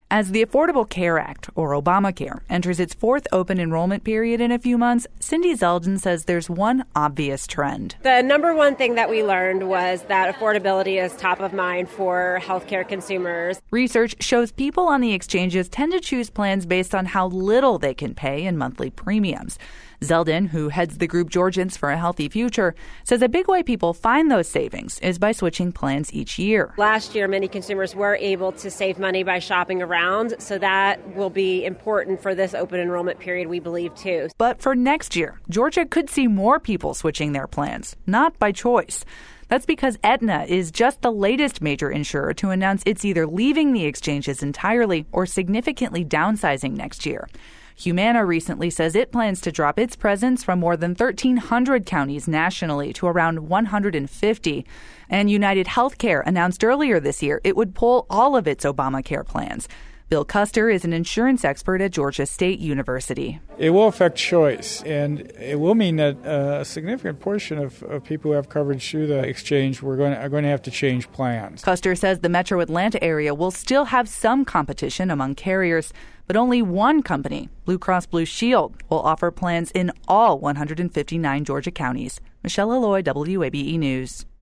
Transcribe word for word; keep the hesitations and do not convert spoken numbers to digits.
As the Affordable Care Act, or Obamacare, enters its fourth open enrollment period in a few months, Cindy Zeldin says there's one obvious trend. The number one thing that we learned was that affordability is top of mind for healthcare consumers. Research shows people on the exchanges tend to choose plans based on how little they can pay in monthly premiums. Zeldin, who heads the group Georgians for a Healthy Future, says a big way people find those savings is by switching plans each year. Last year, many consumers were able to save money by shopping around, so that will be important for this open enrollment period, we believe, too. But for next year, Georgia could see more people switching their plans, not by choice. That's because Aetna is just the latest major insurer to announce it's either leaving the exchanges entirely or significantly downsizing next year. Humana recently says it plans to drop its presence from more than thirteen hundred counties nationally to around one hundred fifty. And United Healthcare announced earlier this year it would pull all of its Obamacare plans. Bill Custer is an insurance expert at Georgia State University. It will affect choice, and it will mean that a significant portion of, of people who have coverage through the exchange we're going to, are going to have to change plans. Custer says the metro Atlanta area will still have some competition among carriers, but only one company, Blue Cross Blue Shield, will offer plans in all one hundred fifty-nine Georgia counties. Michelle Alloy, W A B E News.